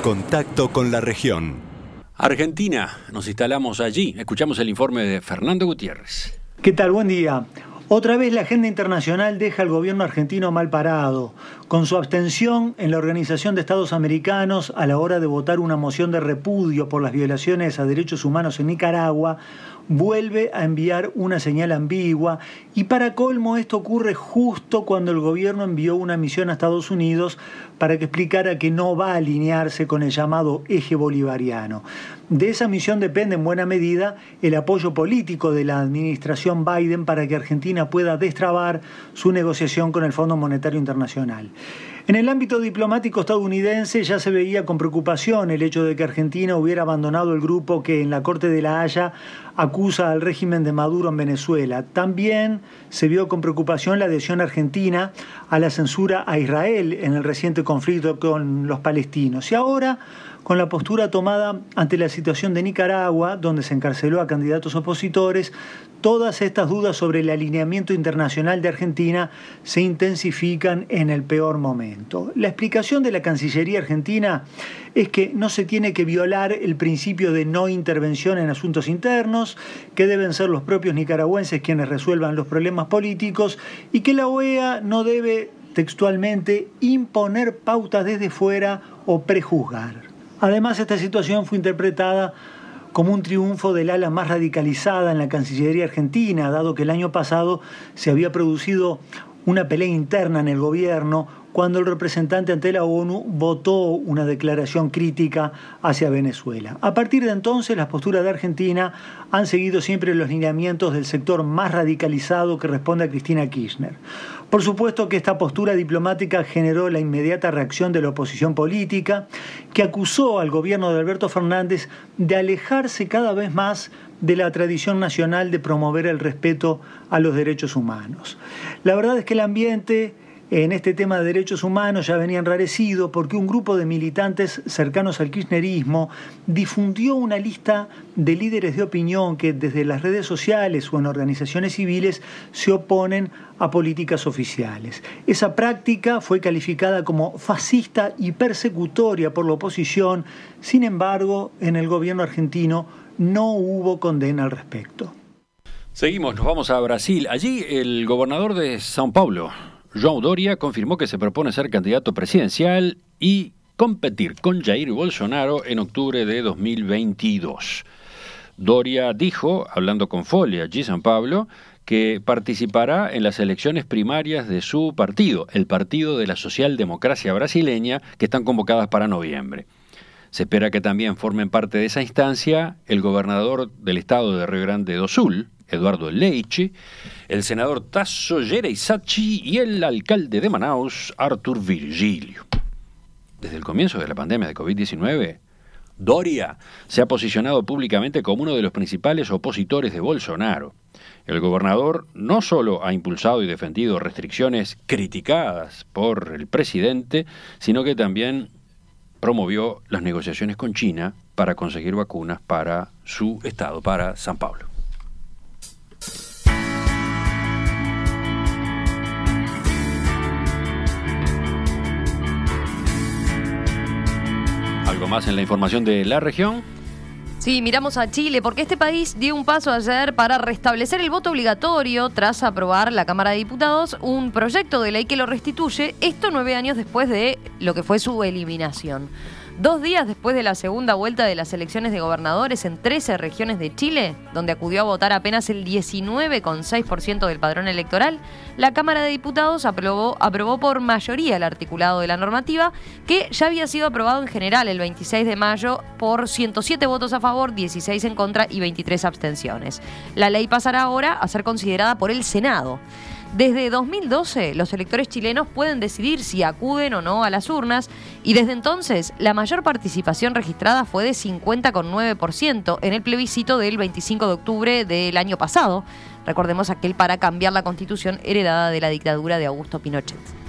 contacto con la región. Argentina, nos instalamos allí. Escuchamos el informe de Fernando Gutiérrez. ¿Qué tal? Buen día. Otra vez la agenda internacional deja al gobierno argentino mal parado, con su abstención en la Organización de Estados Americanos a la hora de votar una moción de repudio por las violaciones a derechos humanos en Nicaragua. Vuelve a enviar una señal ambigua y para colmo esto ocurre justo cuando el gobierno envió una misión a Estados Unidos para que explicara que no va a alinearse con el llamado eje bolivariano. De esa misión depende en buena medida el apoyo político de la administración Biden para que Argentina pueda destrabar su negociación con el Fondo Monetario Internacional. En el ámbito diplomático estadounidense ya se veía con preocupación el hecho de que Argentina hubiera abandonado el grupo que en la Corte de La Haya acusa al régimen de Maduro en Venezuela. También se vio con preocupación la adhesión argentina a la censura a Israel en el reciente conflicto con los palestinos. Y ahora, con la postura tomada ante la situación de Nicaragua, donde se encarceló a candidatos opositores, todas estas dudas sobre el alineamiento internacional de Argentina se intensifican en el peor momento. La explicación de la Cancillería argentina es que no se tiene que violar el principio de no intervención en asuntos internos, que deben ser los propios nicaragüenses quienes resuelvan los problemas políticos y que la OEA no debe textualmente imponer pautas desde fuera o prejuzgar. Además, esta situación fue interpretada como un triunfo del ala más radicalizada en la Cancillería argentina, dado que el año pasado se había producido una pelea interna en el gobierno cuando el representante ante la ONU votó una declaración crítica hacia Venezuela. A partir de entonces, las posturas de Argentina han seguido siempre los lineamientos del sector más radicalizado que responde a Cristina Kirchner. Por supuesto que esta postura diplomática generó la inmediata reacción de la oposición política, que acusó al gobierno de Alberto Fernández de alejarse cada vez más de la tradición nacional de promover el respeto a los derechos humanos. La verdad es que el ambiente en este tema de derechos humanos ya venía enrarecido porque un grupo de militantes cercanos al kirchnerismo difundió una lista de líderes de opinión que desde las redes sociales o en organizaciones civiles se oponen a políticas oficiales. Esa práctica fue calificada como fascista y persecutoria por la oposición. Sin embargo, en el gobierno argentino no hubo condena al respecto. Seguimos, nos vamos a Brasil. Allí el gobernador de São Paulo, João Doria, confirmó que se propone ser candidato presidencial y competir con Jair Bolsonaro en octubre de 2022. Doria dijo, hablando con Folha allí en São Paulo, que participará en las elecciones primarias de su partido, el Partido de la Socialdemocracia Brasileña, que están convocadas para noviembre. Se espera que también formen parte de esa instancia el gobernador del estado de Rio Grande do Sul, Eduardo Leite, el senador Tasso Gereissati y el alcalde de Manaus, Arthur Virgílio. Desde el comienzo de la pandemia de COVID-19, Doria se ha posicionado públicamente como uno de los principales opositores de Bolsonaro. El gobernador no solo ha impulsado y defendido restricciones criticadas por el presidente, sino que también promovió las negociaciones con China para conseguir vacunas para su estado, para São Paulo. ¿Algo más en la información de la región? Sí, miramos a Chile, porque este país dio un paso ayer para restablecer el voto obligatorio tras aprobar la Cámara de Diputados un proyecto de ley que lo restituye, esto 9 años después de lo que fue su eliminación. 2 días después de la segunda vuelta de las elecciones de gobernadores en 13 regiones de Chile, donde acudió a votar apenas el 19,6% del padrón electoral, la Cámara de Diputados aprobó por mayoría el articulado de la normativa, que ya había sido aprobado en general el 26 de mayo por 107 votos a favor, 16 en contra y 23 abstenciones. La ley pasará ahora a ser considerada por el Senado. Desde 2012, los electores chilenos pueden decidir si acuden o no a las urnas y desde entonces la mayor participación registrada fue de 50,9% en el plebiscito del 25 de octubre del año pasado. Recordemos aquel para cambiar la Constitución heredada de la dictadura de Augusto Pinochet.